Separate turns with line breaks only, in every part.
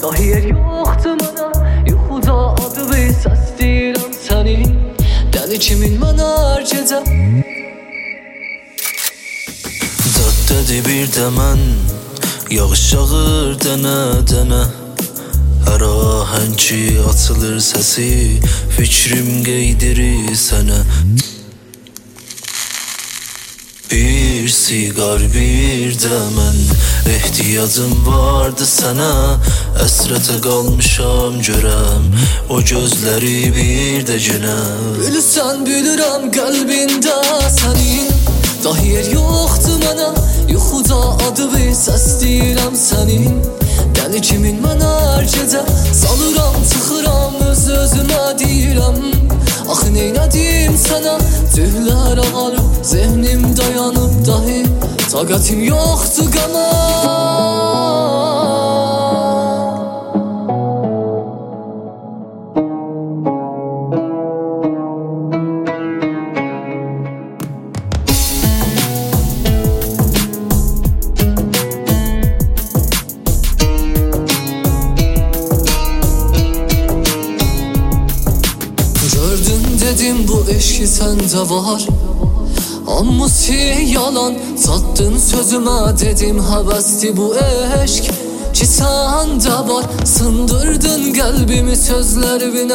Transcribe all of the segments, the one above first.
Daha yer yoxdur mənə, yuxuda adı və səs deyirəm sənin. Dəli kimin mənə hər gecə
Dad dedi bir də mən, yağış yağır dənə-dənə. Hər ahəng ki açılır səsi, fikrim qeydirir sənə. Bir siqar, bir də mən, ehtiyacım vardı sənə. Əsrətə qalmışam görəm, o gözləri bir də günə.
Bilirsən, bilirəm qəlbində sənin. Daha yer yoxdur mənə, yuxuda adı və səs deyirəm sənin. Dəli kimin mənə hər gecə salıram, çıxıram, öz-özümə deyirəm. Axı neynədim sənə, tühlər ağarıb, zehnim dayanıb dahi. Taqətim yoxdur qəmə. Dedim bu eşki səndə var, hamısı yalan. Çatdın sözümə, dedim həvəsdi bu eşk ki səndə var. Sındırdın qəlbimi sözlərinlə,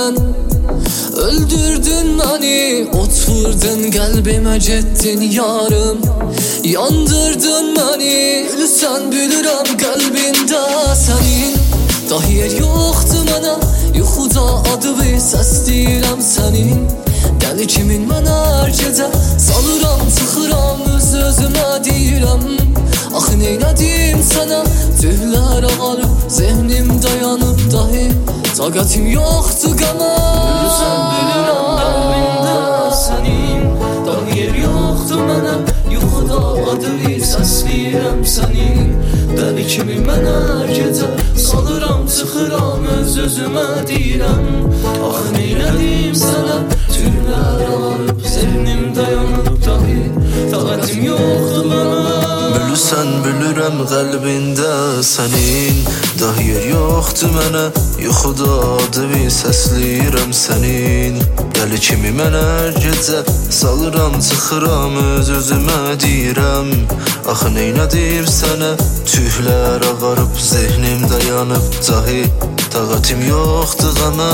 öldürdün məni, ot vurdun qəlbimə, getdin yarım, yandırdın məni. Bilirsən, bilirəm qəlbində sənin. Daha yer yoxdur mənə, yuxuda adı və səs deyirəm sənin. Dəli kimin mənə hər gecə salıram, çıxıram, öz-özümə deyirəm. Axı neynədim sənə, tühlər ağarıb, zehnim dayanıb dahi. Taqətim yoxdur qəmə.
Bilirsən, bilirəm qəlbində sənin. Daha yer yoxdur mənə, yuxuda adı və səs deyirəm sənin. Dəli kimi mənə hər gecə salıram, çıxıram, öz-özümə deyirəm. Axı neynədim sənə, tühlər ağarıb, zehnim dayanıb dahi. Taqətim yoxdur mənə. Bilirsən, bilirəm qəlbində sənin. Daha yer yoxdur mənə, yuxuda adı və səsləyirəm sənin. Dəli kimi mənə hər gecə salıram, çıxıram, öz-özümə deyirəm. Axı neynədim sənə, tühlər ağarıb, zehnim dayanıb dahi. Taqətim yoxdur qəmə.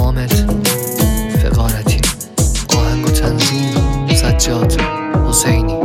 فقارتی آهنگ و تنظیم سجاد حسینی.